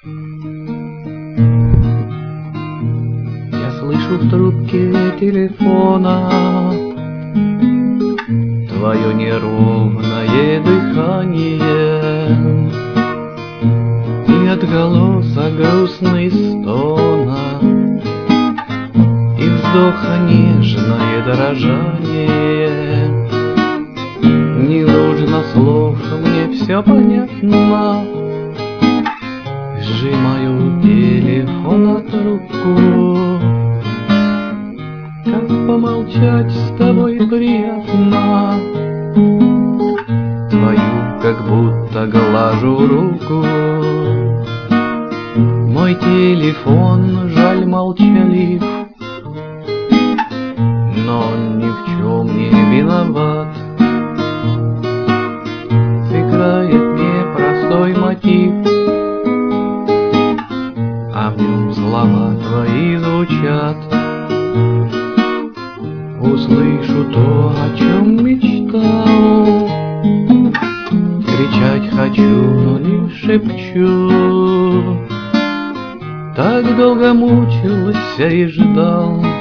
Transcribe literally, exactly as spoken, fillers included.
Я слышу в трубке телефона твое неровное дыхание и отголосок грустный стона, и вздоха нежное дрожание. Не нужно слов, мне все понятно. Сжимаю телефон от трубку. Как помолчать с тобой приятно. Твою как будто глажу руку. Мой телефон, жаль, молчалив, но он ни в чем не виноват. Сыграет непростой мотив, а в нем слова твои звучат. Услышу то, о чем мечтал. Кричать хочу, но лишь шепчу. Так долго мучился и ждал.